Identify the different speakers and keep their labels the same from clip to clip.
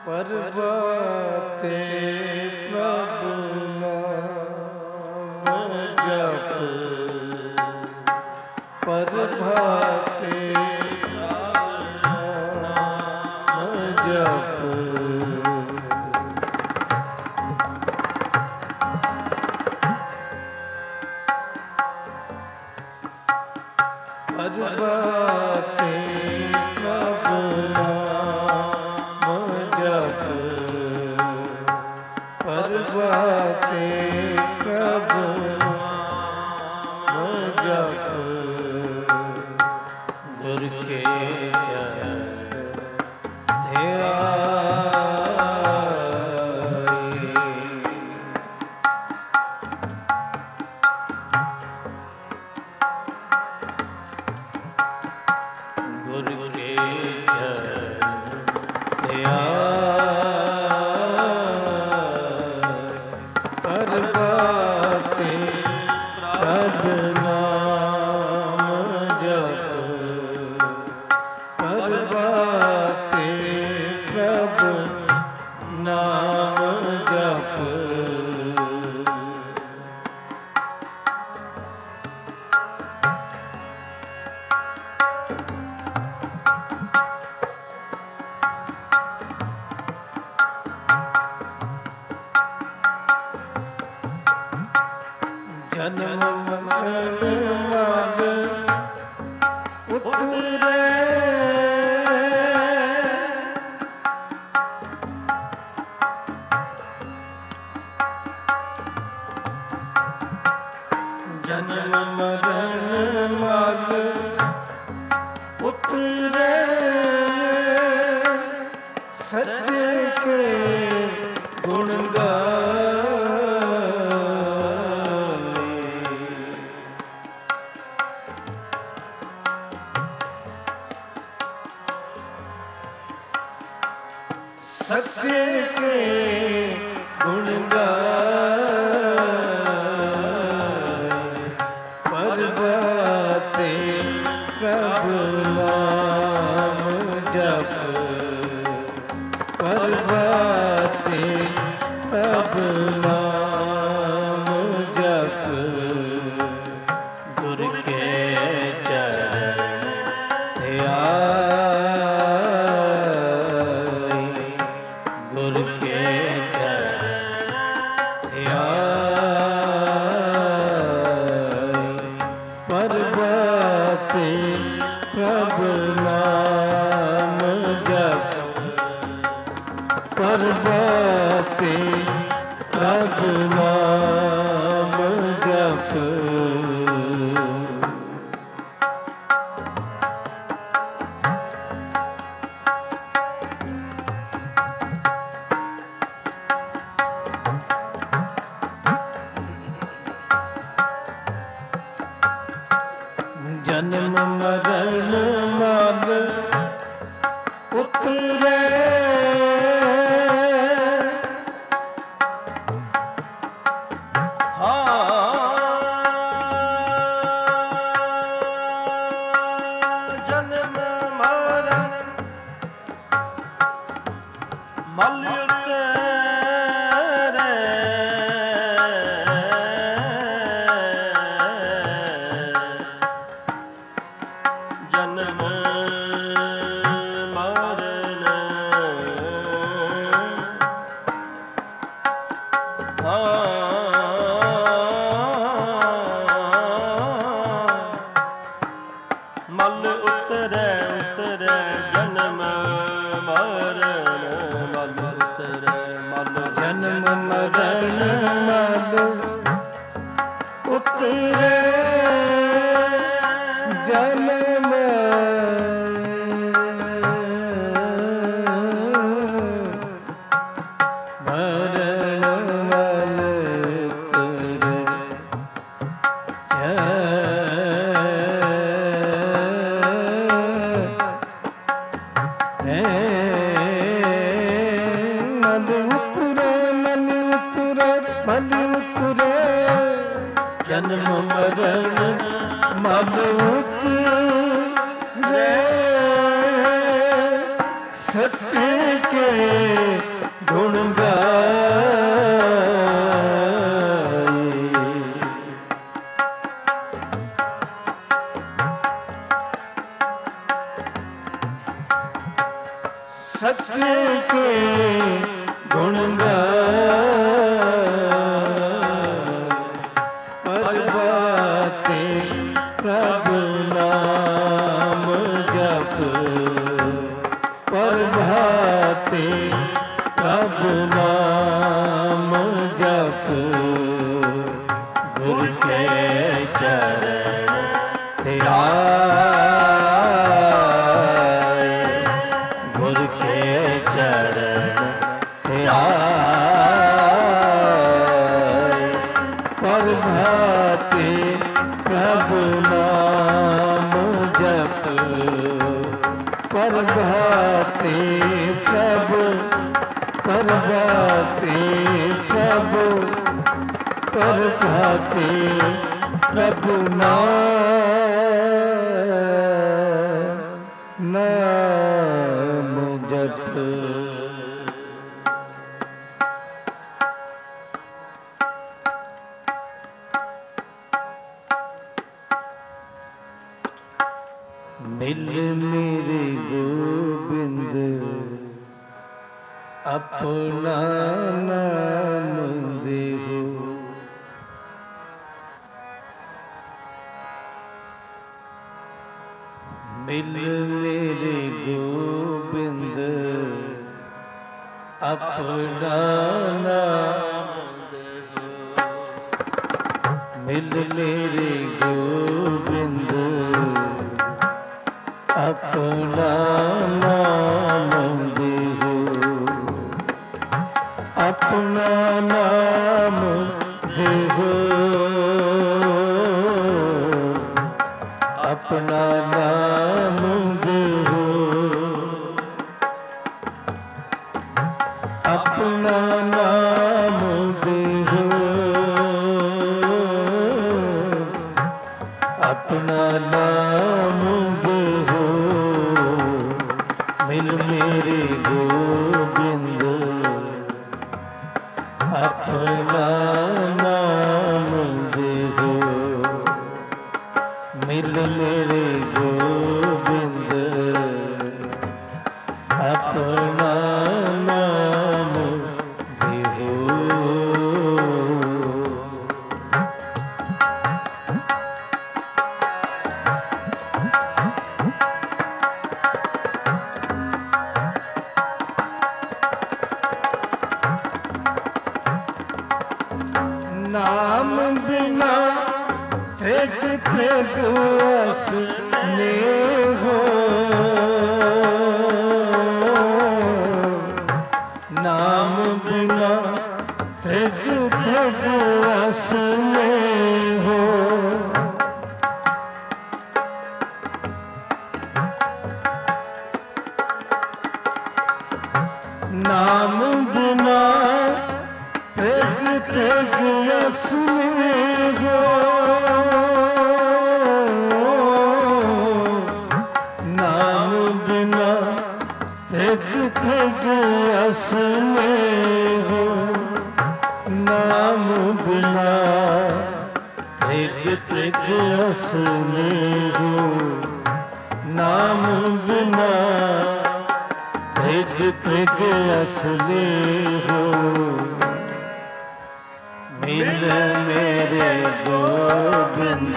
Speaker 1: ਪਰਬਾਤੇ ਪ੍ਰਭ ਨਾਮ ਜਪ, ਪਰਬਾਤੇ ਪ੍ਰਭ ਨਾਮ ਜਪ, ਪਰਬਾਤੇ ਪ੍ਰਭ ਨਾਮ ਜਪ, ਪਰਬਾਤੇ ਪ੍ਰਭ ਨਾਮ ਜਪ, ਗੁਰ ਕੇ ਚਰਨ ਧਿਆਈ, ਗੁਰ ਕੇ ਚਰਨ ਧਿਆਈ, ਪਰਬਾਤੇ ਪ੍ਰਭ ਨਾਮ ਜਪ, ਪਰਬਾਤੇ ਪ੍ਰਭ ਨਾਮ ਜਪ, ਜਨਮ ਮਰਨ ਮਲ ਉਤਰੇ, ਜਨਮ ਮਰਨ ਮਲ ਉਤਰੇ, ਸੱਚੇ ਕੇ ਗੁਣ ਸੱਚੇ ਕੇ ਗੁਣ ਗਾਏ, ਪਰਬਾਤੇ ਪ੍ਰਭ ਨਾਮ ਜਪ, ਪਰਬਾਤੇ ਪ੍ਰਭ ਨਾਮ ਜਪ, ਗੁਰ ਕੇ ਚਰਨ ਧਿਆਈ, ਗੁਰ ਕੇ ਚਰਨ ਧਿਆਈ, ਪਰਬਾਤੇ ਪ੍ਰਭ ਨਾਮ ਜਪ, ਪਰਬਾਤੇ ਪ੍ਰਭ ਨਾਮ ਜਪ, ਜਨਮ ਮਰਨ ਮਲ ਉਤਰੇ, ਜਨਮ ਮਰਨ ਮਲ ਉਤਰੇ, ਜਨਮ ਮਰਨ ਮਲ ਉਤਰੈ ਉਤਰੈ, ਜਨਮ ਮਰਨ ਮਲ ਉਤਰੈ, ਮਲ ਜਨਮ ਮਰਨ ਮਲ ਉਤਰੈ, ਜਨਮ ਮਰਨ ਮਲ ਉਤਰੈ, ਮਲ ਉਤਰੈ, ਮਲ ਉਤਰੈ, ਮਲ ਉਤਰੈ, ਜਨਮ ਮਰਨ ਮਲ ਉਤਰੈ, सच के गुण गाए, सच के गुण गाए, प्रभु नाम जप, प्रभाते प्रभु नाम जप, गुरु के चरण ध्याए, गुरु के चरण ध्याए, प्रभाते प्रभु नाम जप, प्रभाते प्रभु, प्रभाते प्रभु, प्रभाते प्रभु नाम जप। मिल मेरे गोविंद अपना नाम देहो, मिल मेरे गोविंद अपना नाम देहो, मिल मेरे गोविंद अपना नाम देहो, अपना नाम देहो, अपना नाम देहो, अपना नाम देहो, अपना नाम देहो, मिल मेरे गोविंद अपना नाम देहो, मिल मेरे गोविंद अपना नाम देहो। नाम बिना त्रिग त्रिग अस नेहो, नाम बिना त्रिग त्रिग अस नेहो, नाम बिना त्रिग त्रिग अस नेहो, नाम बिना त्रिग त्रिग अस नेहो, नाम बिना त्रिग त्रिग अस नेहो, नाम बिना त्रिग त्रिग अस नेहो, मिल मेरे गोविंद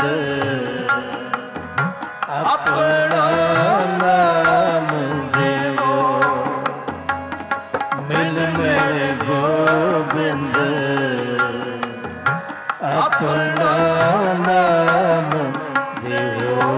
Speaker 1: अपना नाम देहो, मिल मेरे गोविंद अपना नाम देहो।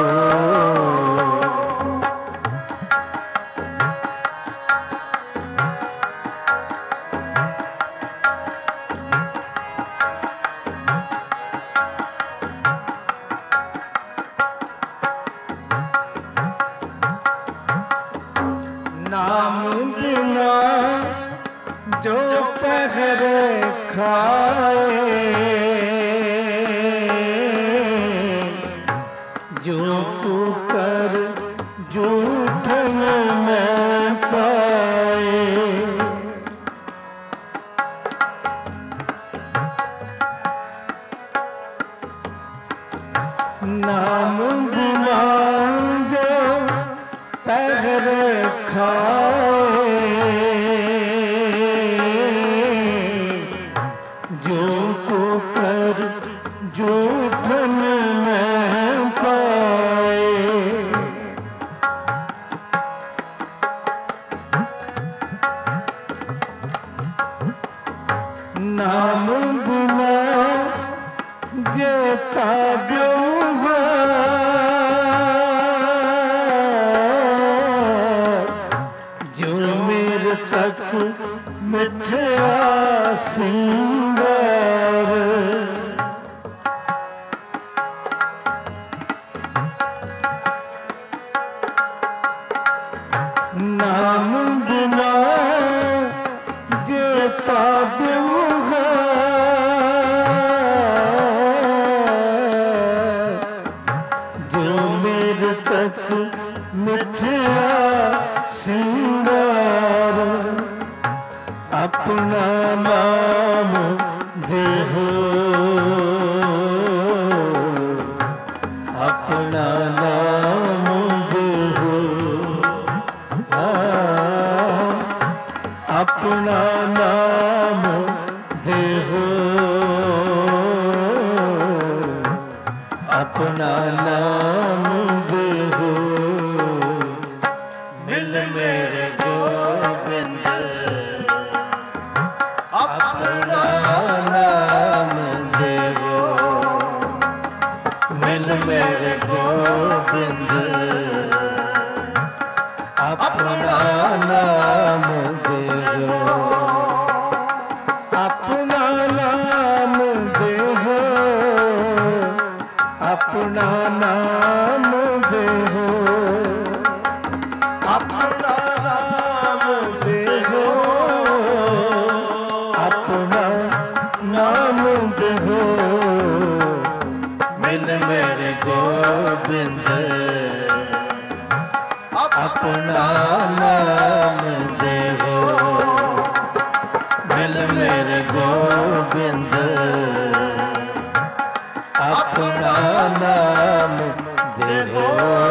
Speaker 1: नाम बिना जो पहर खाए, जो कुकर जूठन में खाए जो को कर जूठन में पाए। नाम बिना जेता जो मेरे तक मिथ्या सिंगार। नाम बिना जेता जो मेरे तक मिथ्या सिंगार। अपना नाम देहो अपना नाम देहो अपना नाम देहो अपना नाम देहो। मिल मेरे गोविंद अपना नाम देहो। मिल मेरे गोविंद अपना नाम देहो। अपना नाम देहो अपना नाम देहो। अपना नाम देहो अपना नाम देहो। मिल मेरे गोविंद अपना नाम देहो। मिल मेरे गोविंद अपना नाम देहो।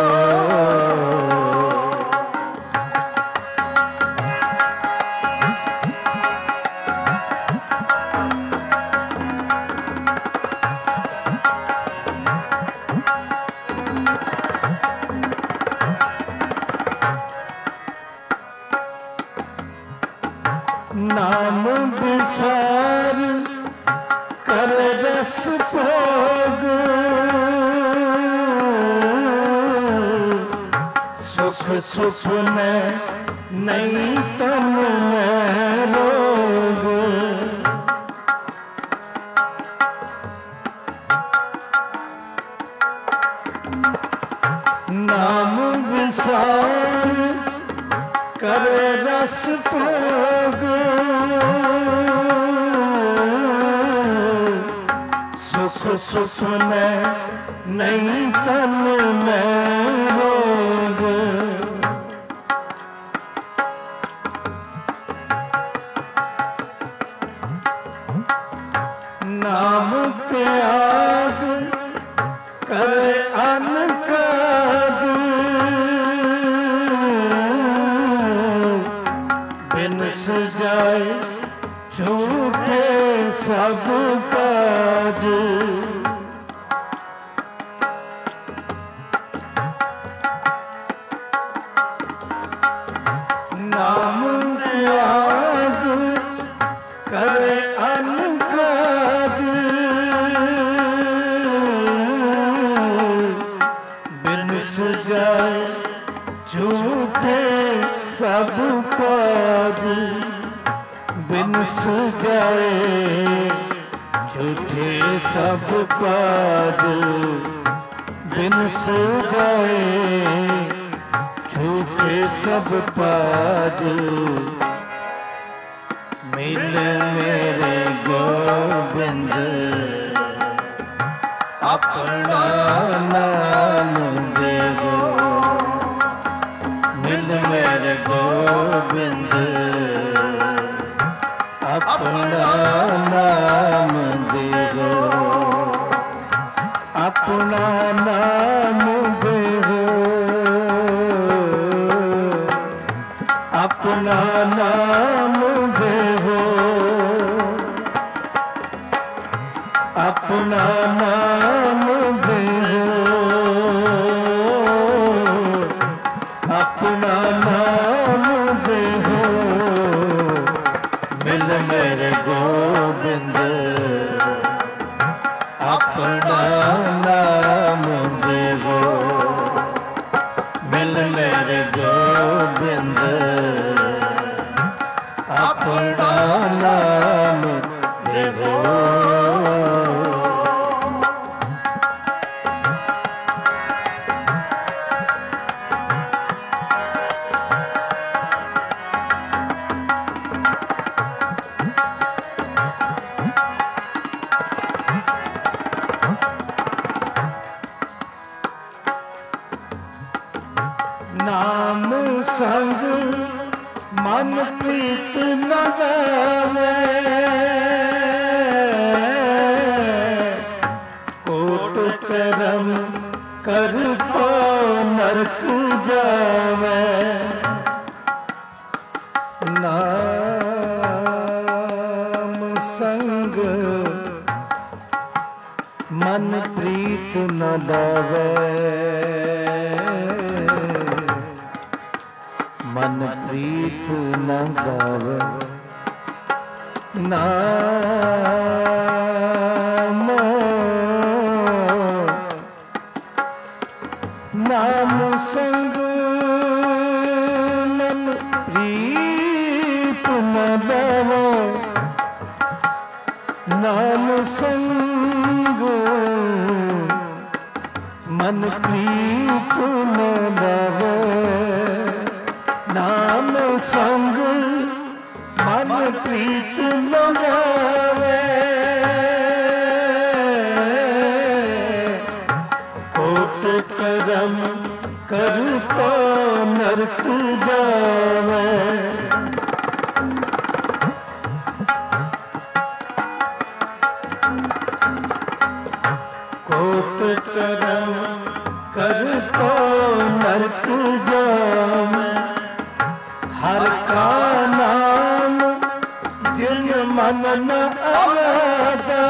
Speaker 1: नाम विसार कर रस भोग सुख सुपन नहीं तन में रोग। नाम विसार कर रस भोग सुख सुपन नहीं तन में रोग। नाम त्याग कर अन काज बिन सजाए झूठे सब काज। नाम त्याग करे अन काज बिन सजाए झूठे सब काज। बिन सजाए झूठे सब काज बिन सजाए झूठे सब काज। मिल मेरे गोविंद अपना नाम देवो। मिल मेरे गोविंद अपना नाम देवो। अपना नाम देवो अपना नाम देहो, अपना नाम देहो, अपना नाम देहो, मिल मेरे गोविंद, अपना नाम देहो, मिल मेरे गोविंद, अपना नाम देहो। नाम संग मन प्रीत न लावे, कोट करम कर तो नरक जावे। नाम संग मन प्रीत न लावे, मन प्रीत न गावे। नाम नाम संग मन प्रीत न गावे, नाम संग मन प्रीत न गावे। नाम संग मन प्रीत लगावे, कोट करम कर तो नरक जावे। कोट करम कर तो नरक जावे। हर का नाम जिन मन न आदा,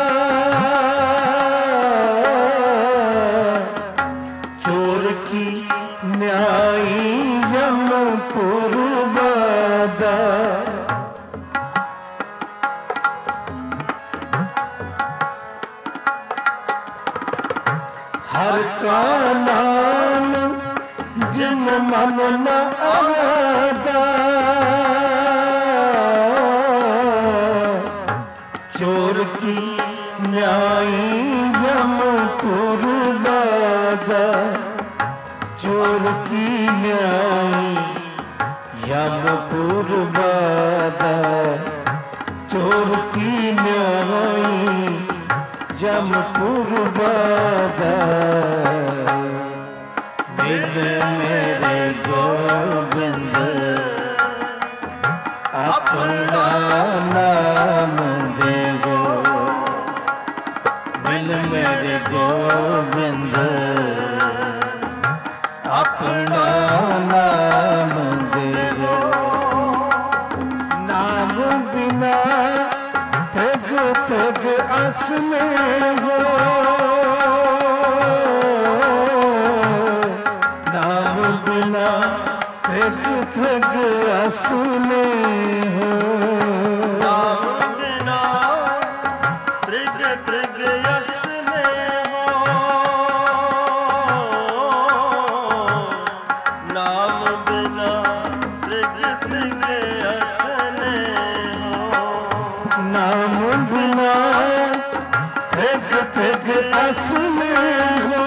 Speaker 1: चोर की न्यायी यमपुर बादा। हर का नाम जिन मन न आदा, चोर की न्यायी यमपुर बादा। चोर की न्यायी यमपुर बादा, चोर की न्यायी यमपुर बादा। मिल मेरे गोविंद, अपना नाम देहो, मिल मेरे गोविंद, अपना नाम देहो। नाम बिना थग थग असने हो, नाम बिना थग थग असने हो।
Speaker 2: नाम बिना त्रिग त्रिग असने हो, नाम बिना त्रिग त्रिग असने हो।
Speaker 1: नाम बिना थग थग असने हो,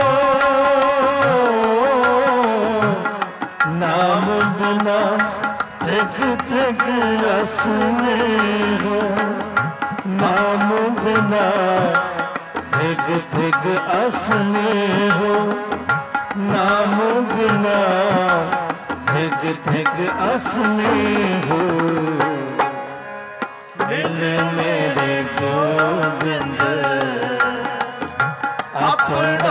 Speaker 1: नाम बिना थग थग असने हो। नाम बिना थग थग असने हो, नाम बिना थग थग असने हो। मिल मेरे गोविंद, अपना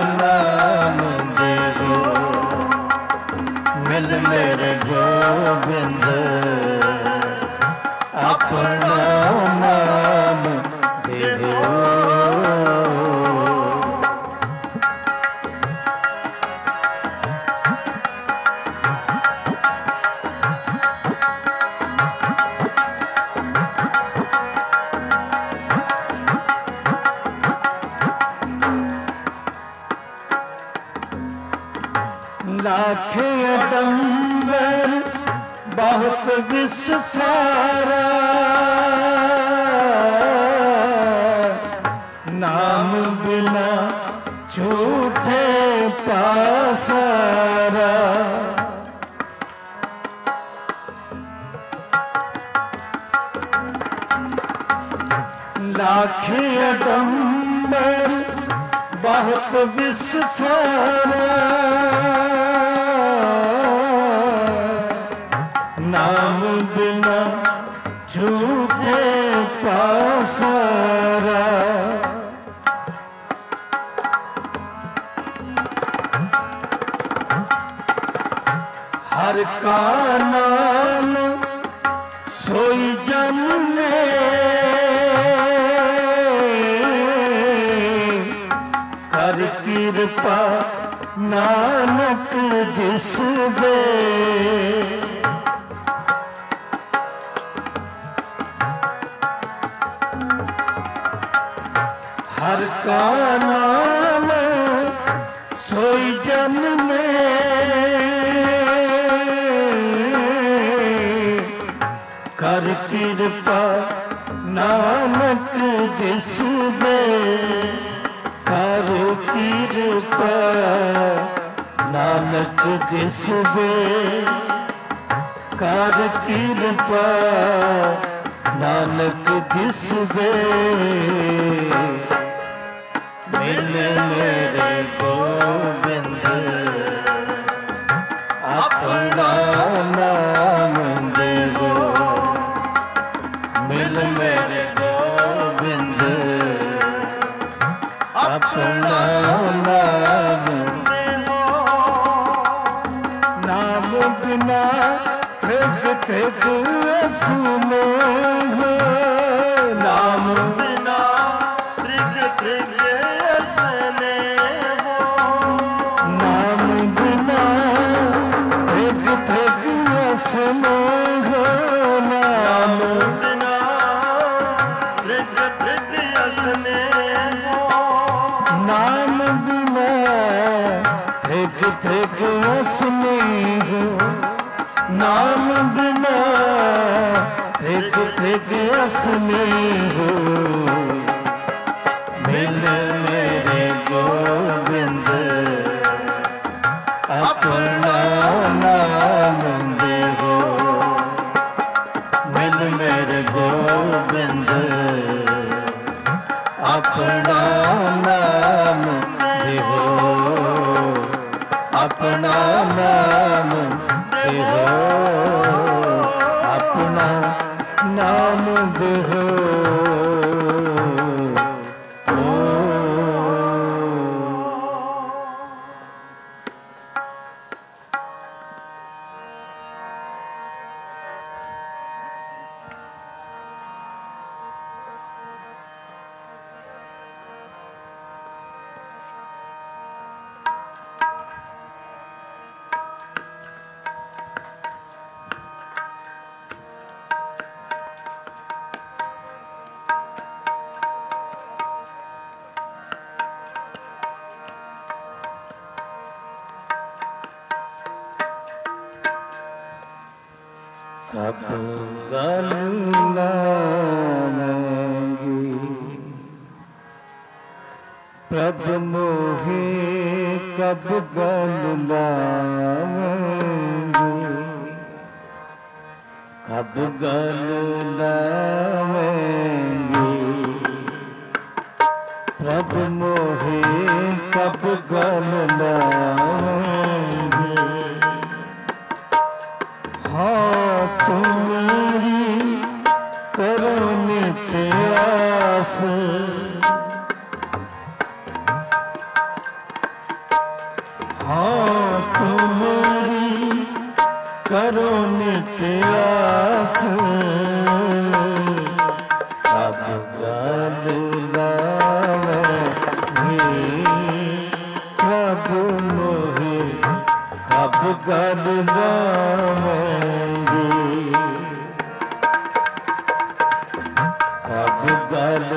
Speaker 1: नाम देहो, मिल मेरे गोविंद, बहुत विस्तारा नाम बिना झूठे पासारा लाख अडंबर बहुत विस्तारा नाम बिना झूठे पासारा हर का नाम सोई जन कर कृपा नानक जिस दे हर का नाम सोई जन कर कृपा नानक जिस दे कर कृपा नानक जिस दे कर कृपा नानक जिस दे मिल मेरे गोविंद अपना नाम दे दो मिल मेरे गोविंद अपना नाम दे दो नाम बिना त्रिग त्रिग असने हो नाम
Speaker 2: बिना त्रिग त्रिग असने हो
Speaker 1: नाम बिना त्रिग त्रिग असने हो नाम
Speaker 2: बिना त्रिग त्रिग असने हो
Speaker 1: नाम बिना त्रिग त्रिग असने हो नाम बिना त्रिग त्रिग असने हो मिल मेरे गोविंद अपना नाम दे हो मिल मेरे गोविंद अपना नाम दे हो अपना नाम दे हो अपना नाम दे हो कब गल लाएंगी प्रभ मोहे कब गल लाएंगी कब गल लाएंगी प्रभ मोहे कब गल लाएंगी हाँ तुम्हारी करो नित्य आस हाँ तुम्हारी करो नित्य आस कब गल लाएंगी प्रभु मोहे कब गल लाएंगी कब गल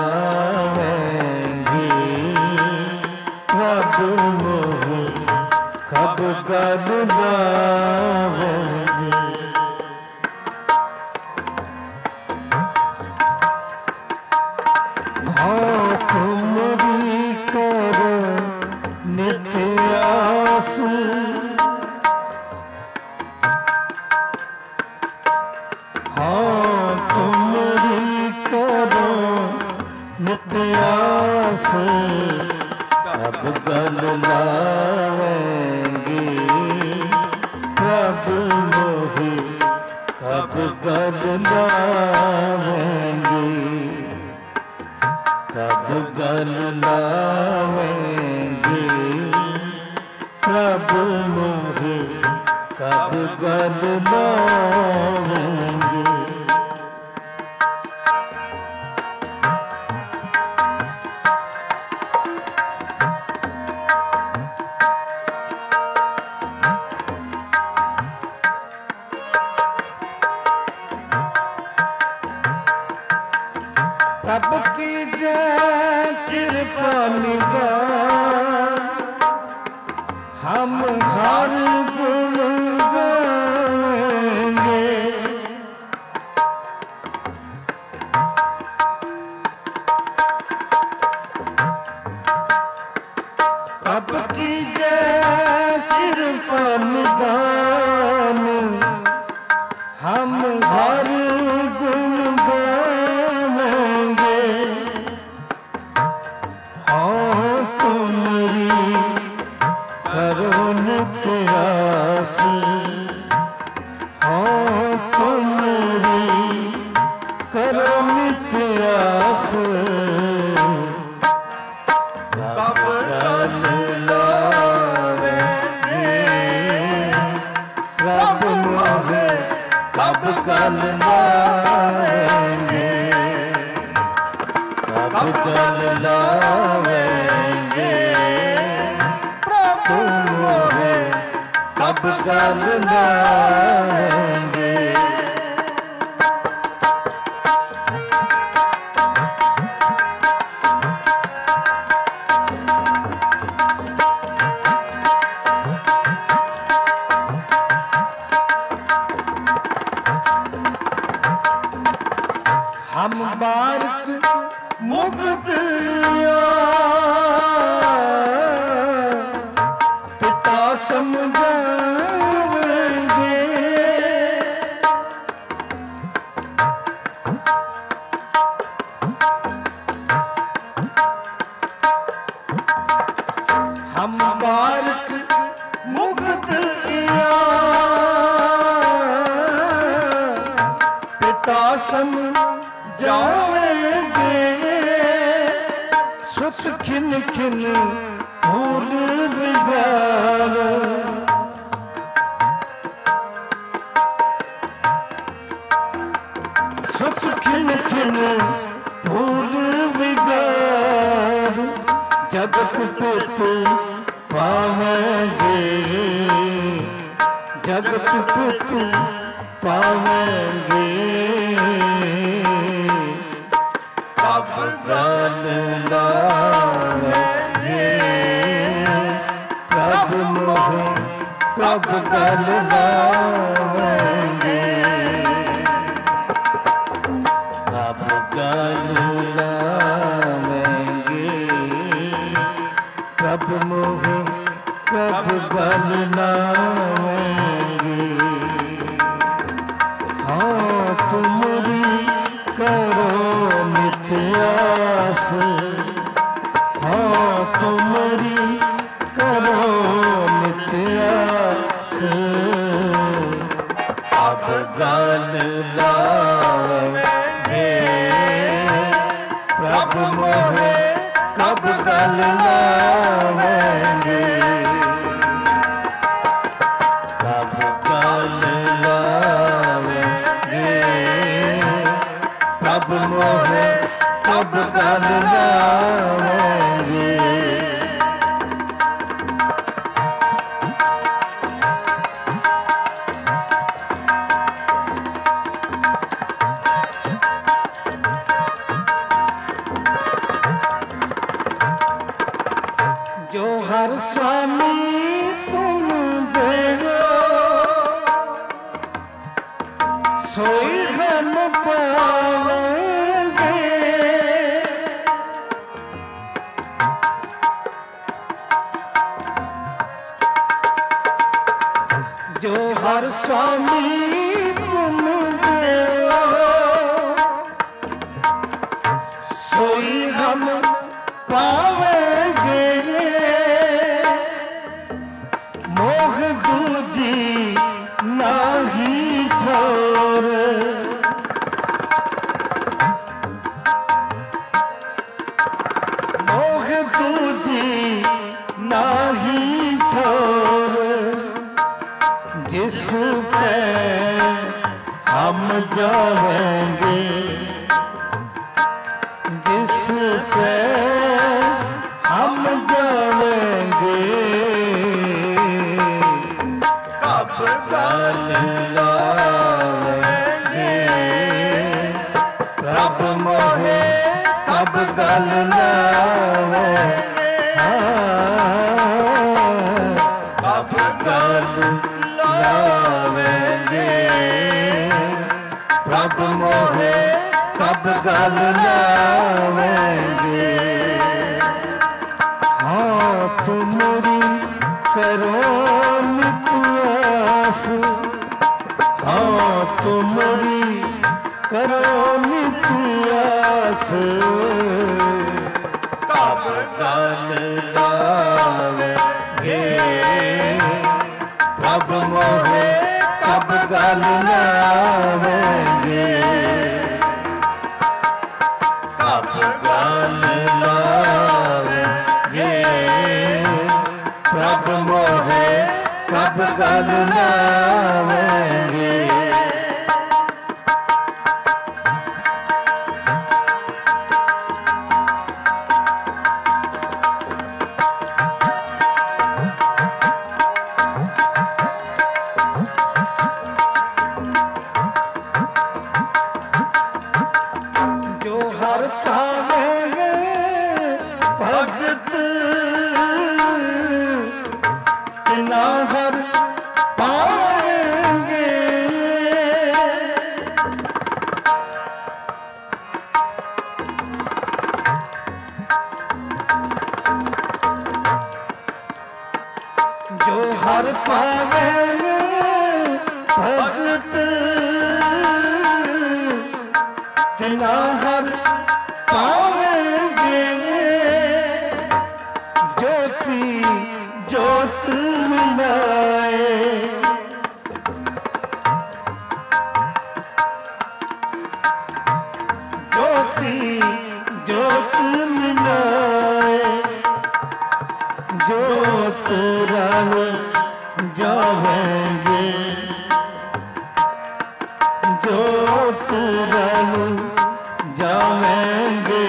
Speaker 1: लाएंगी प्रभु मोहे कब गल लाएंगी कब गल लावेंगे प्रभु मोहि कब गल लावेंगे कब गल लावेंगे प्रभु मोहि कब गल लावेंगे। प्रभु की जय कृपा निगाह हम हर गुण गाएंगे प्रभु की जय कृपा निगाह हम हर गुण गाएंगे। हाँ तुम्हारी करुण त्यास हाँ तुम्हारी करुण त्यास
Speaker 2: कब गल लावेंगे
Speaker 1: प्रभु मोहि कब गल लावेंगे कब गल लावेंगे प्रभु मोहि कब गल लावेंगे। हम बारक मुग्ध पिता समझाएंगे हम बारक मुग्ध पिता समझाएंगे सुत खिन खिन भूल बिगाड़ सुत खिन खिन भूल बिगाड़ जगत पित पावेंगे जगत पित पावेंगे कब गल लावेंगे प्रभु मोहि कब गल लावेंगे कब गल लावेंगे प्रभु मोहि कब गल लावेंगे। हाँ तुम्हारी करो नित्यास हाँ तुम्हारी करो नित्यास अब गल लावेंगे प्रभु मोहि कब गल लावेंगे कब गल लावेंगे प्रभु मोहि कब गल लावेंगे। जो हर स्वामी तुम देवो सोई हम पालेंगे जो हर स्वामी तुम देवो सोई हम पालेंगे हम जाएंगे जिस पे हम जाएंगे
Speaker 2: कब गल लावेंगे
Speaker 1: रब मोहे कब गल लावेंगे
Speaker 2: कब गल लावेंगे
Speaker 1: रब मोहे कब गल लावेंगे हाँ तुमरी करो नित आस हाँ तुमरी करो नित आस
Speaker 2: कब गल लावेंगे
Speaker 1: रब मोहे कब गल लावेंगे
Speaker 2: कब गल लावेंगे
Speaker 1: रब मोहे कब गल लावेंगे जो हर पावेंगे भगत तिना हर पावेंगे जो हर पावेंगे भगत तिना हर पावेंगे ज्योति ज्योत मिलाए ज्योति ज्योत मिलाए जो तुरन जावेंगे जो तुरन जावेंगे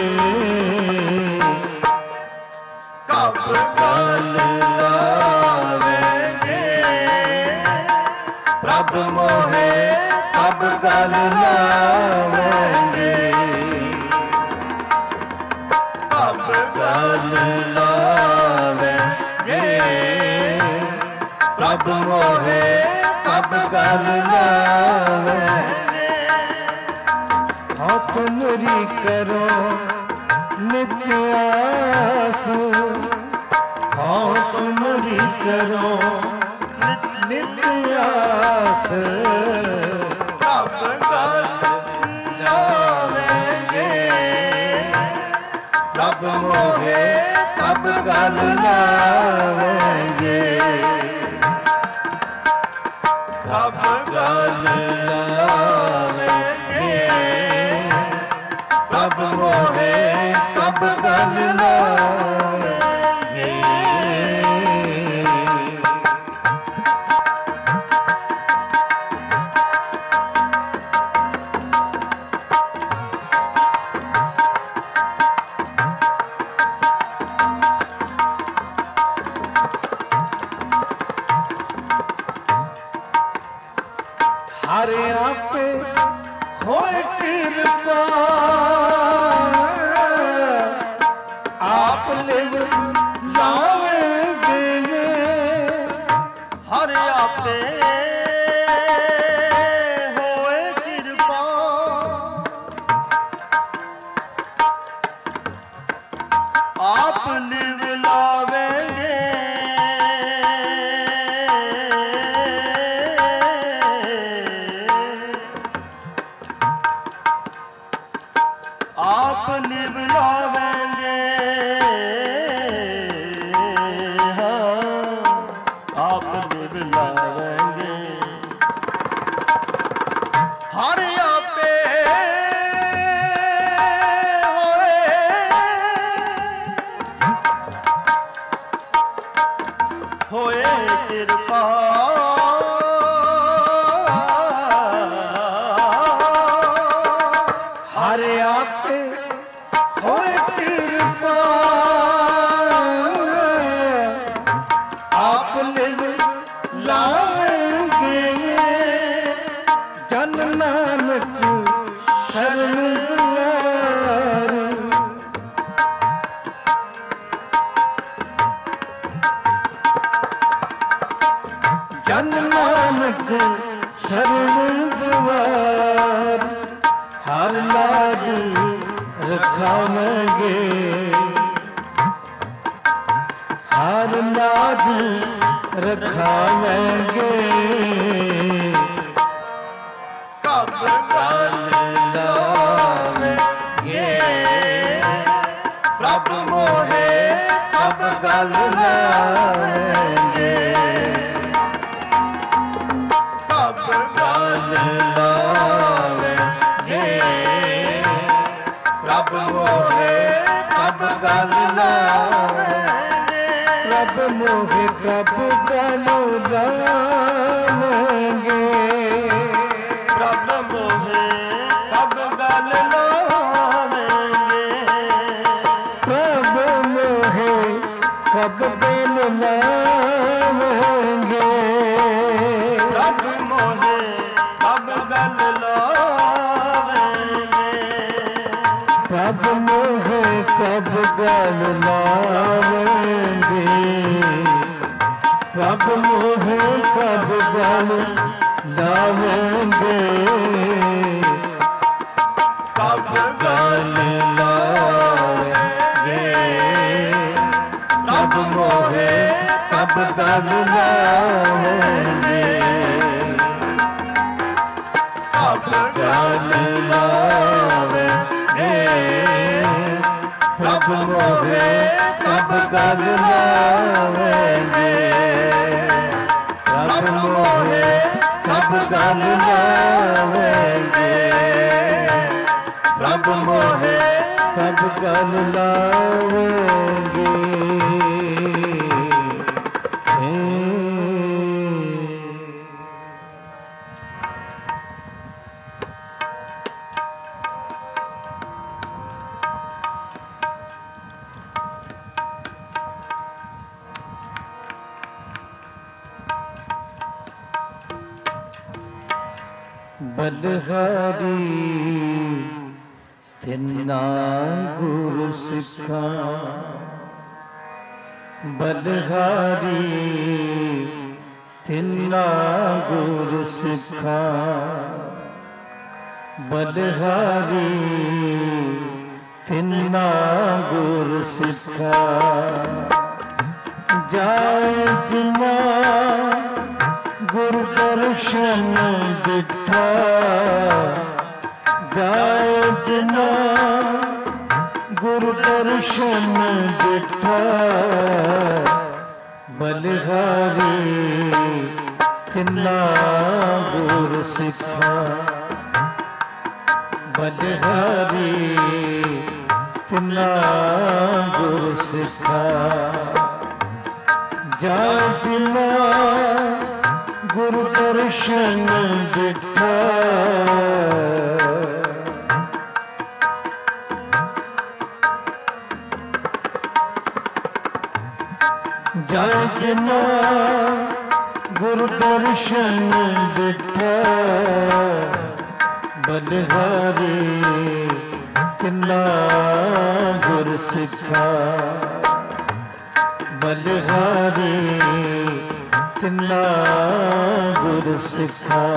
Speaker 2: कब गल लावेंगे
Speaker 1: रब मोहे कब गल लावेंगे
Speaker 2: कब गल लावेंगे
Speaker 1: रब मोहे कब गल लावेंगे हाँ तुमरी करो नित्य आस हाँ तुमरी करो नित्य आस
Speaker 2: कब गल लावेंगे
Speaker 1: रब मोहे कब गल लावेंगे
Speaker 2: कब गल लावेंगे
Speaker 1: रब मोहे कब गल लावेंगे हरे आपे होए कृपा आप लिव लावेंगे
Speaker 2: हर आपे होए कृपा आप लिव लावेंगे आप लिव लावेंगे हाँ आप लिव लावेंगे हर आपे होए कृपा
Speaker 1: ਹਰ ਆਪੇ ਹੋਏ ਕਿਰਪਾ ਆਪ ਲਿਵ ਲਾਵਣਗੇ ਜਨ ਨਾਨਕ ਸ਼ਰਨ ਦੁਆਰ ਜਨ ਨਾਨਕ ਸ਼ਰਨ ਦੁਆਰ ਹਰ ਲਾਜ ਰਖਾਵਾਂਗੇ ਹਰ ਲਾਜ ਰਖਾਵਾਂਗੇ
Speaker 2: ਕਬ ਗਲ ਲਾਵਾਂਗੇ
Speaker 1: ਪ੍ਰਭ ਮੋਹੇ ਕਬ ਗਲ ਲਾਵਾਂਗੇ
Speaker 2: ਕਬ ਗਲ ਲਾਵਾਂਗੇ
Speaker 1: ਪ੍ਰਭ ਮੋਹੇ ਕਬ ਗਲ ਲਾਵਾਂਗੇ ਪ੍ਰਭ ਮੋਹੇ ਕਬ ਗਲ ਲਾਵਾਂਗੇ
Speaker 2: ਪ੍ਰਭ ਮੋਹੇ ਕਬ ਗਲ ਲਾਵਾਂਗੇ
Speaker 1: ਪ੍ਰਭ ਮੋਹੇ ਕਬ ਗਲ ਲਾਵਾਂਗੇ
Speaker 2: ਪ੍ਰਭ ਮੋਹੇ ਕਬ ਗਲ ਲਾਵਾਂਗੇ
Speaker 1: ਪ੍ਰਭ ਮੋਹੇ ਕਬ ਗਲ ਲਾਵਾਂਗੇ ਪ੍ਰਭ ਮੋਹੇ ਕਬ ਗਲ ਲਾਵਾਂਗੇ
Speaker 2: ਕਬ ਗਲ ਲਾਵਾਂਗੇ
Speaker 1: ਪ੍ਰਭ ਮੋਹੇ ਕਬ ਗਲ ਲਾਵਾਂਗੇ
Speaker 2: ਕਬ ਗਲ ਲਾਵਾਂਗੇ
Speaker 1: ਪ੍ਰਭ ਮੋਹੇ ਕਬ ਗਲ ਲਾਵਾਂਗੇ ਪ੍ਰਭ ਮੋਹੇ ਕਬ ਗਲ ਲਾਵਾਂਗੇ ਪ੍ਰਭ ਮੋਹੇ ਕਬ ਗਲ ਲਾਵਾਂਗੇ ਬਲਹਾਰੀ ਤਿੰਨਾ ਗੁਰ ਸਿੱਖਾਂ ਬਲਹਾਰੀ ਤਿੰਨਾ ਗੁਰ ਸਿੱਖਾਂ ਬਲਹਾਰੀ ਤਿੰਨਾ ਗੁਰ ਸਿੱਖਾਂ ਜਾਏ ਜਿਨਾ ਗੁਰ ਦਰਸ਼ਨ ਦਿੱਠਾ ਜਾਏ ਜਿਨਾ ਗੁਰ ਦਰਸ਼ਨ ਦਿੱਠਾ ਬਲਿਹਾਰੀ ਤਿੰਨਾ ਗੁਰ ਸਿੱਖਾਂ ਬਲਿਹਾਰੀ ਤਿੰਨਾ ਗੁਰ ਸਿੱਖਾਂ ਜਾ ਜਿਨਾ ਗੁਰੂ ਦਰਸ਼ਨ ਦਿੱਠਾ ਜਾ ਜਿਨਾ ਗੁਰੂ ਦਰਸ਼ਨ ਦਿੱਠਾ ਬਲਿਹਾਰੀ ਤਿੰਨਾ ਗੁਰ ਸਿੱਖਾਂ ਬਲਿਹਾਰੀ ਤਿੰਨਾ ਗੁਰ ਸਿੱਖਾਂ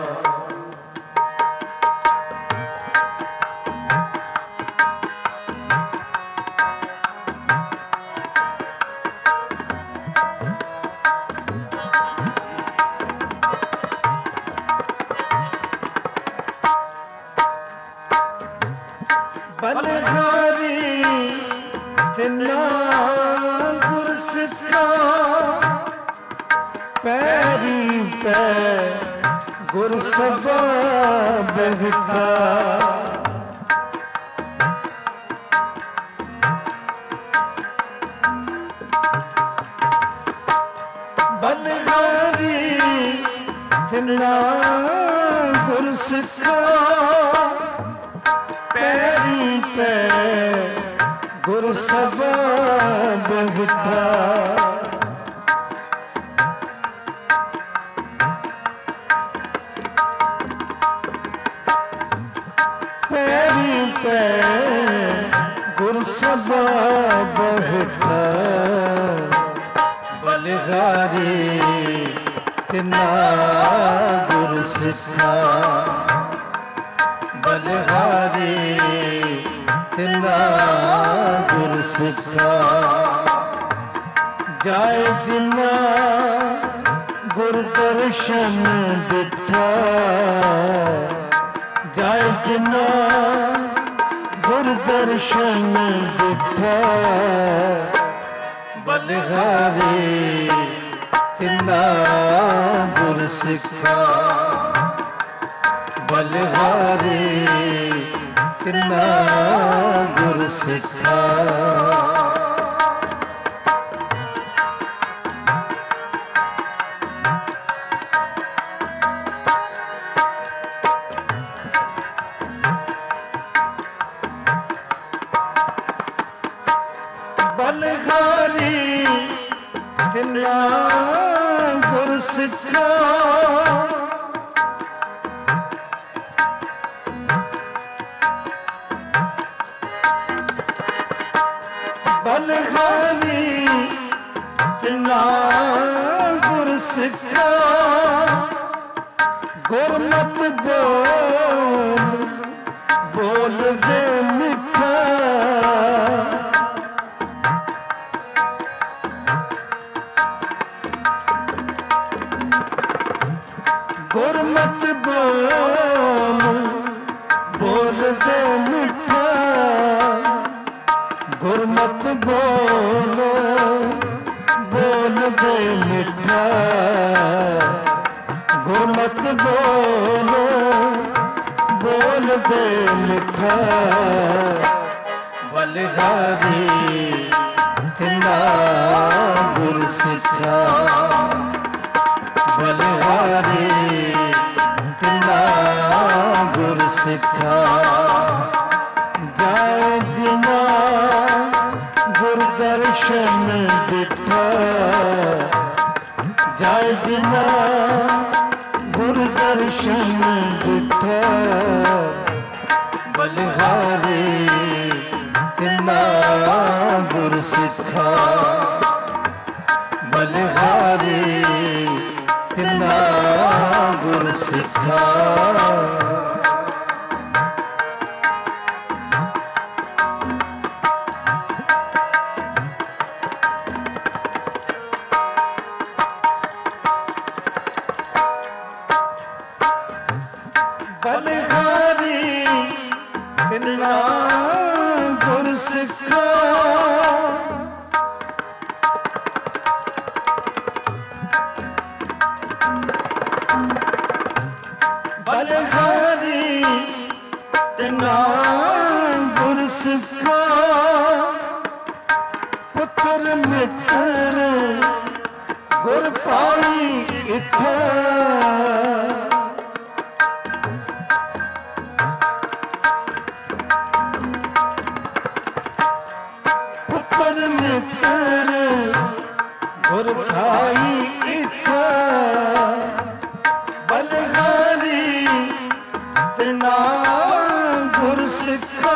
Speaker 1: ਬਲਿਹਾਰੀ ਤਿੰਨਾ ਗੁਰ ਸਿੱਖਾਂ ਪੈਰੀ ਪੈ ਗੁਰ ਸਭਾ ਬਹਿਠਾ ਬਲਿਹਾਰੀ ਤਿੰਨਾ ਗੁਰ ਸਿੱਖਾਂ ਸਭਾ ਬੈਠਾ ਪੈਰੀ ਪੈ ਗੁਰ ਸਭਾ ਬੈਠਾ ਬਲਿਹਾਰੀ ਤਿਨਾ ਗੁਰ ਸਿੱਖਾ ਬਲਿਹਾਰੀ ਤਿਨਾ ਗੁਰ ਸਿੱਖਾ ਜਾਏ ਜਿਨਾ ਗੁਰ ਦਰਸ਼ਨ ਦਿੱਠਾ ਜਾਏ ਜਿਨਾ ਗੁਰ ਦਰਸ਼ਨ ਦਿੱਠਾ ਬਲਿਹਾਰੀ ਤਿਨਾ ਗੁਰ ਸਿੱਖਾ ਬਲਿਹਾਰੀ ਤਿਨਾ ਗੁਰ ਸਿੱਖਾ ਬਲਿਹਾਰੀ ਤਿਨਾ ਗੁਰ ਸਿੱਖਾ ਬਲਿਹਾਰੀ ਤਿਨਾ ਗੁਰ ਸਿੱਖਾ ਗੁਰਮਤਿ ਬੋਲ ਬੋਲਦੇ ਮਿੱਠਾ ਗੁਰਮਤਿ ਬੋਲ ਬੋਲਦੇ ਮਿੱਠਾ ਗੁਰਮਤਿ ਬੋਲ ਬੋਲਦੇ ਮਿੱਠਾ ਗੁਰਮਤਿ ਬੋਲ ਬੋਲਦੇ ਮਿੱਠਾ ਬਲਿਹਾਰੀ ਤਿਨਾ ਗੁਰ ਸਿੱਖਾ ਬਲਿਹਾਰੀ ਤਿਨਾ ਗੁਰ ਸਿੱਖਾ ਜਾਏ ਜਿਨਾ ਗੁਰ ਦਰਸ਼ਨ ਦਿੱਠਾ ਜਾਏ ਜਿਨਾ ਗੁਰ ਦਰਸ਼ਨ ਦਿੱਠਾ ਬਲਿਹਾਰੀ ਤਿਨਾ ਗੁਰ ਸਿੱਖਾ ਬਲਿਹਾਰੀ ਤਿਨਾ ਗੁਰ ਸਿੱਖਾ ਬਲਿਹਾਰੀ ਤਿਨਾ ਗੁਰ ਸਿੱਖਾ ਬਲਿਹਾਰੀ ਤਿਨਾ ਗੁਰ ਸਿੱਖਾ ਪੁੱਤਰ ਮਿੱਤਰ ਗੁਰ ਪਾਈ ਇੱਠਾ ਪੁੱਤਰ ਮਿੱਤਰ ਗੁਰ ਪਾਈ ਇੱਠਾ ਬਲਿਹਾਰੀ ਤਿਨਾ ਗੁਰ ਸਿੱਖਾ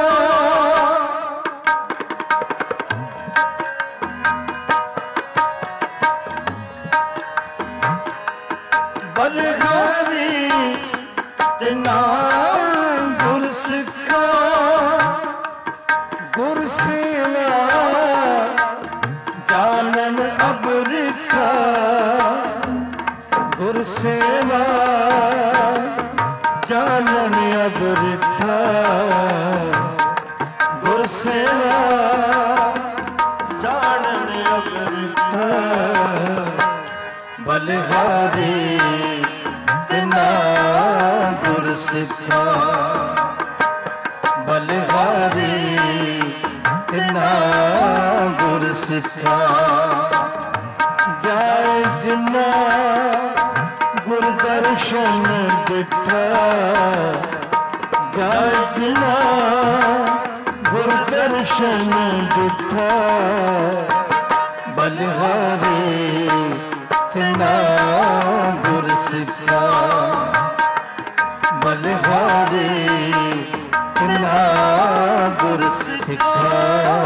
Speaker 1: ਬਲਿਹਾਰੀ ਤਿਨਾ ਗੁਰ ਸਿੱਖਾ ਗੁਰ ਸੇਵਾ ਜਾਣਨ ਅਬਰਿਠਾ ਗੁਰ ਸੇਵਾ ਜਾਣਨ ਅਬਰਿਠਾ ਗੁਰ ਸੇਵਾ ਜਾਣਨ ਅਬਰਿਠਾ ਬਲਿਹਾਰੀ ਤਿਨਾ ਗੁਰ ਸਿੱਖਾ ਬਲਿਹਾਰੀ ਤਿਨਾ ਗੁਰ ਸਿੱਖਾ ਜਾਏ ਜਿਨਾ ਗੁਰ ਦਰਸ਼ਨ ਦਿੱਠਾ ਜਾਏ ਜਿਨਾ ਗੁਰ ਦਰਸ਼ਨ दर्शन दिठा बलिहारी तिना गुर सिखा बलिहारी तिना गुर सिखा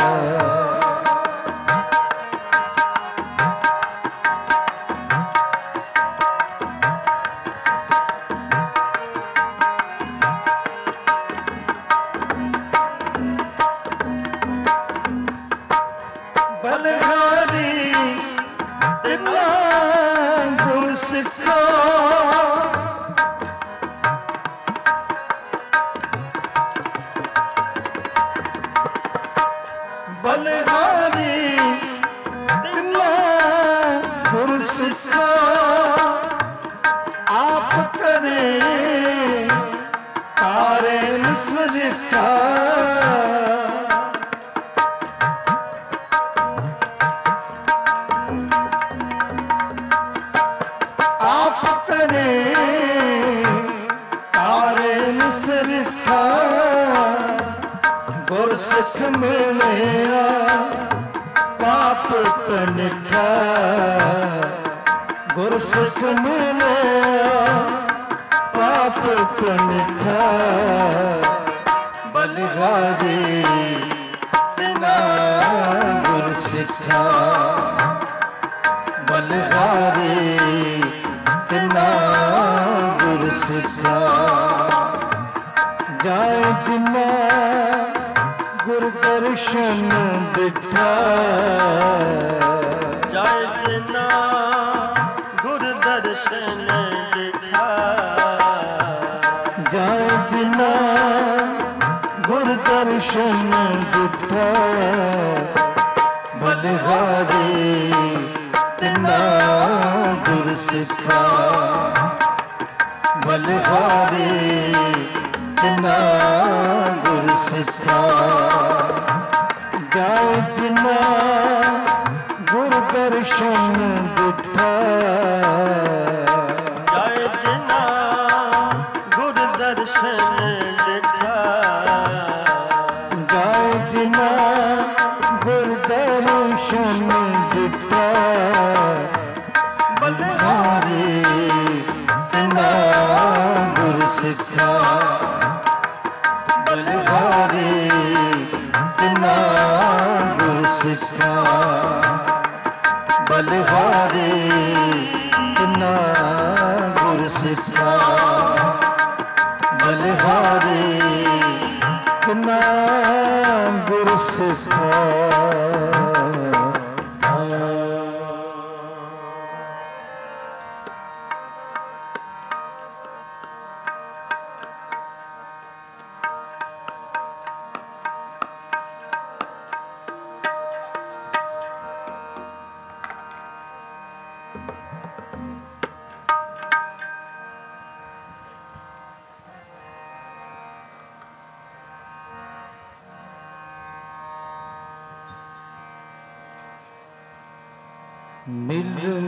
Speaker 1: मिल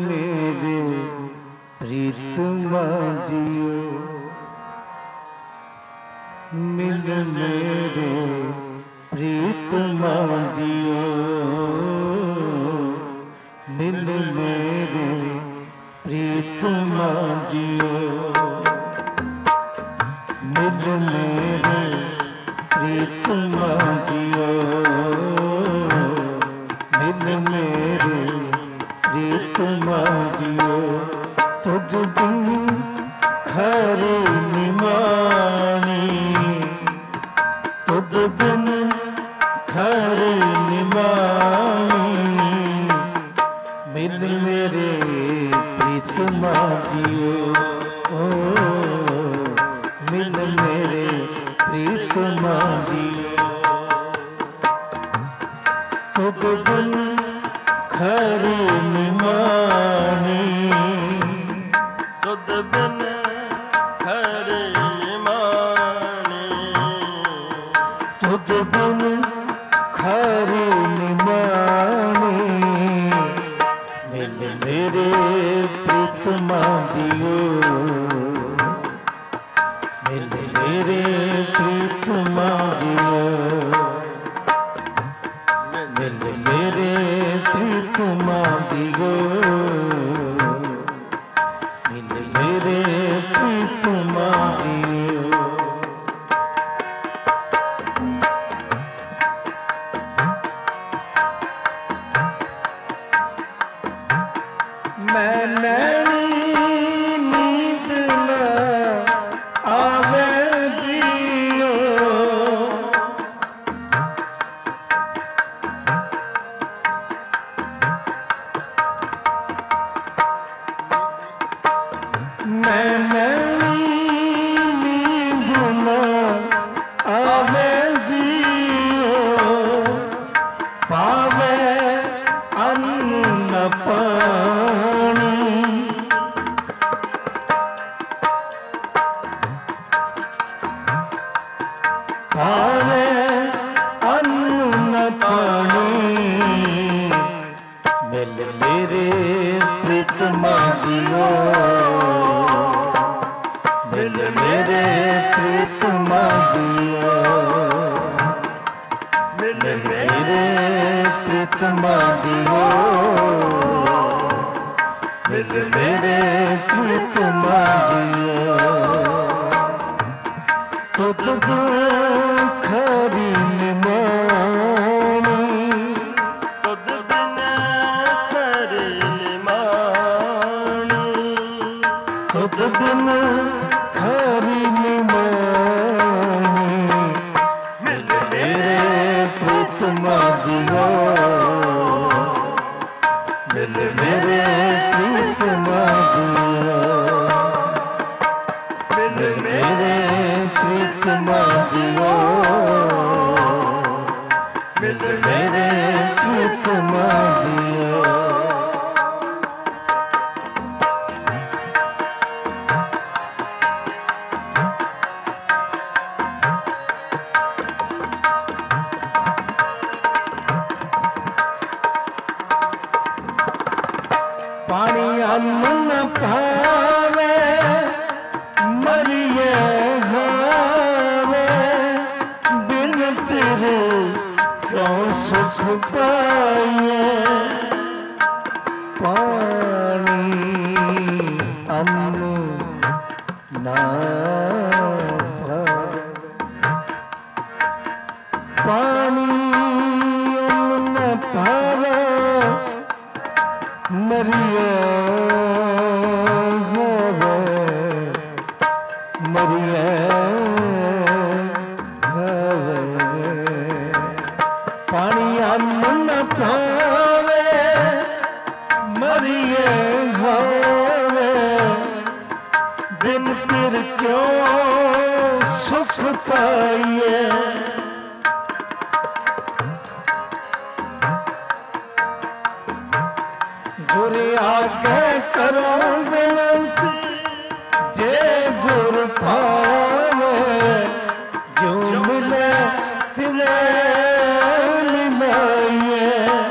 Speaker 1: मेरे प्रीतमा जियो, मिल मेरे प्रीतमा जियो, मिल मेरे प्रीतमा जियो, मिल मेरे प्रीतमा जियो, मिल मेरे प्रीतमा जियो। तुझ बिन खरी निमानी, तुझ बिन खरी निमानी, मिल मेरे प्रीतमा जियो, ओ मिल मेरे प्रीतमा जियो। तुझ बिन खरी निमानी,
Speaker 2: तुद बिन खरी निमानी,
Speaker 1: तुझ बिन खरी निमानी, मिल मेरे प्रीतमा जियो, मिल मेरे प्रीतमा जियो। जियो मिल मेरे प्रीतमा जियो। मैं नैनी नींद न आवे जियो मैं नैनी नींद न आवे जियो पावे अन्न न पानी पावे अन्न न पानी मिल मेरे प्रीतमा जियो मिल मेरे प्रीतमा जियो मिल मेरे प्रीतमा जियो मिल मेरे प्रीतमा जियो। तुद खरी निमानी
Speaker 2: तुद बिन खरी निमानी
Speaker 1: तुद बिन खरी निमानी मिल मेरे प्रीतमा जियो मिल मेरे प्रीतमा जियो मिल मेरे प्रीतमा जियो मिल मेरे प्रीतमा जियो। पानी अन्न न पावे मरिए हावे बिन तेरे क्यों सुख पाए पानी अन्न ना पानी अन्न न पावे मरिया हावे मरिया हावे पानी अन्न न पावे मरिया हावे बिन फिर क्यों सुख पाइए गुर आगे करो विनती जे गुर पावे जो मिले तिले मिलाइए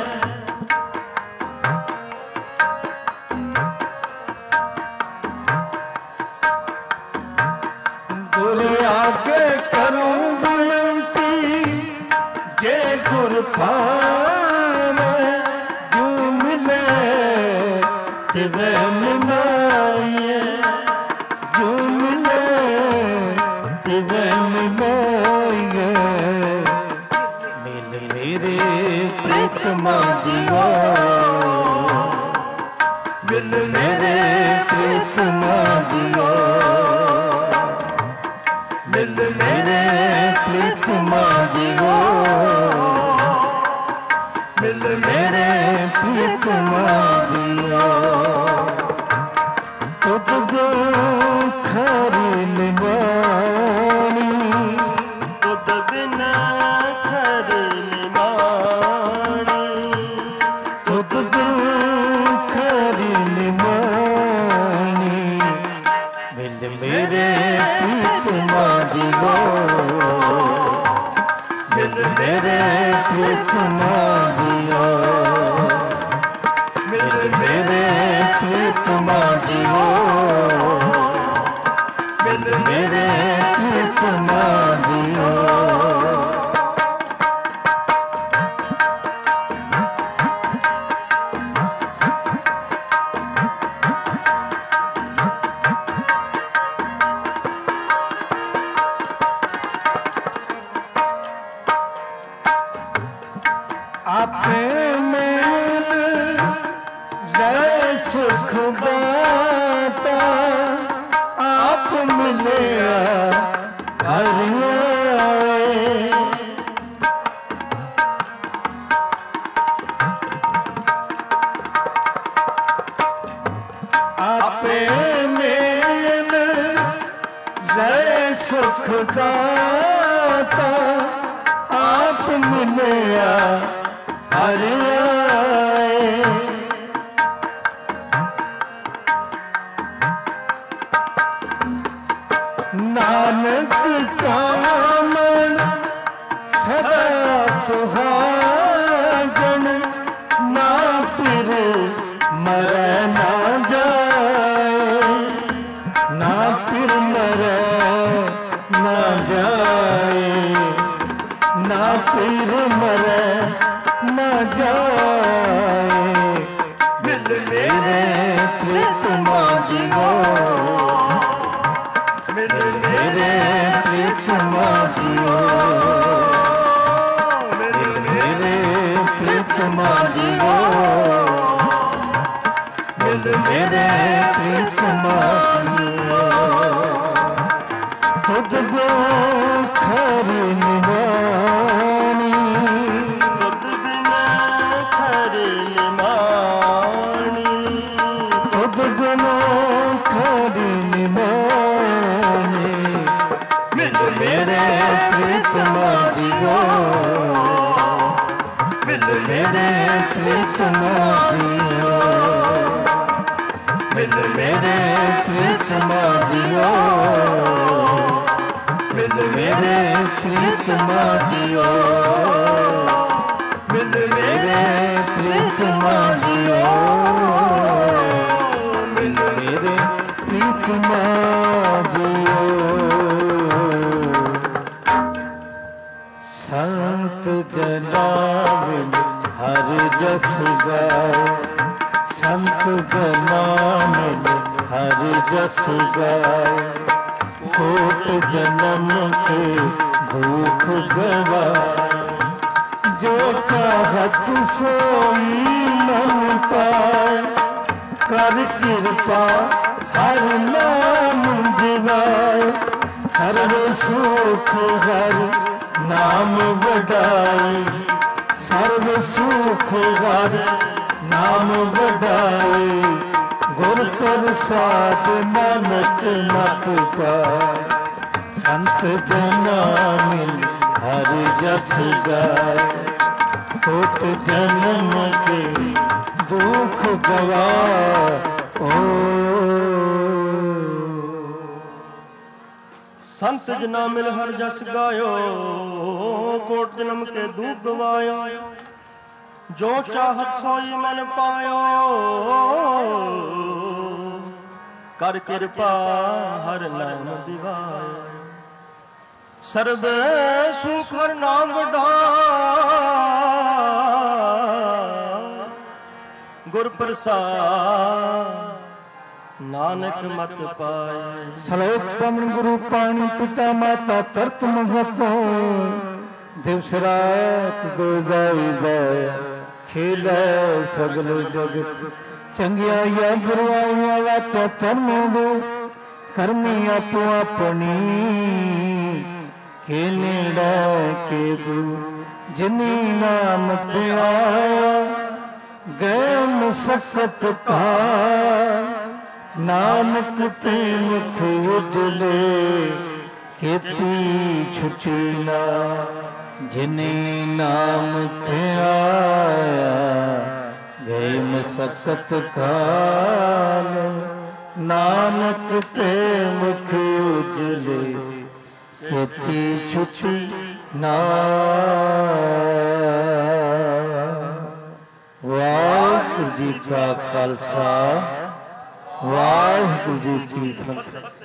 Speaker 1: गुर आगे करो विनती जे गुर पावे जो मिले तिवे मिलाइए जो मिले तिवे मिलाइए मिल मेरे प्रीतमा जियो मिल मेरे प्रीतमा जियो मिल मेरे प्रीतमा जियो मिल मेरे प्रीतमा जियो। तुद खरी निमानी
Speaker 2: तुद बिन खरी निमानी
Speaker 1: तुद खरी निमानी मिल मेरे प्रीतमा जियो मिल मेरे प्रीतमा जियो मिल मेरे प्रीतमा जियो मिल मेरे प्रीतमा जियो। दाता आप मिलया हर आए। नानक कामन सदा सुहागन ना फिर मरै ना जाए, ना फिर मरै ना जाए, ना फिर मरै ना जाए। मिल मेरे प्रीतमा जीवो, मिल मेरे प्रीतमा जीवो, मिल मेरे प्रीतमा जीवो, मिल मेरे प्रीतमा जीवो। खुद गो खर निमानी,
Speaker 2: खुद बिना खर निमानी,
Speaker 1: खुद गुनो खर निमानी। मिल मेरे प्रीतमा जीवो, मिल मेरे प्रीतमा जीवो, मिल मेरे प्रीतमा जीवो, मिल मेरे प्रीतमा जीवो, मिल मेरे प्रीतमा जीवो, मिल मेरे प्रीतमा जीवो। संत जना मिल हर जस गाए, संत जना मिल हर जस गाए। कोट जन्म के दुख गवाए, जो चाहत सोई मन पाए। कर कृपा हर नाम दिवाए, सर्व सुख हर नाम बढ़ाए, सर्व सुख हर नाम बढ़ाए। गुर प्रसाद नानक मत पाए, संत जना मिल हर जस गाए। कोट जन्म के दुख गवाए ओ।
Speaker 2: संत जना मिल हर जस गायो, कोट जन्म के दुख गवायो। जो चाहत सोई मन पायो, कर कृपा हर नाम दिवायो। सर्व सुख हर नाम बढ़ाए, गुर प्रसाद नानक मत पाए।
Speaker 1: सलोक पवन गुरु पाणी पिता माता तरत महत। दिवस रात दो जाई दया, खेलै सगल जगत। चंगियाइया बुराइयां वाचा धर्म दो, करनी आपो अपनी खेले के दू। जिनी नाम ते आया गए मसकत था, नानक ते मुख उजले खेती छुटी ना। जिने नाम ते आया गए मसकत काल, नानक ते मुख उजले खेती छुटी ना। वाहिगुरू जी का खालसा, वाहिगुरू जी की फतेह।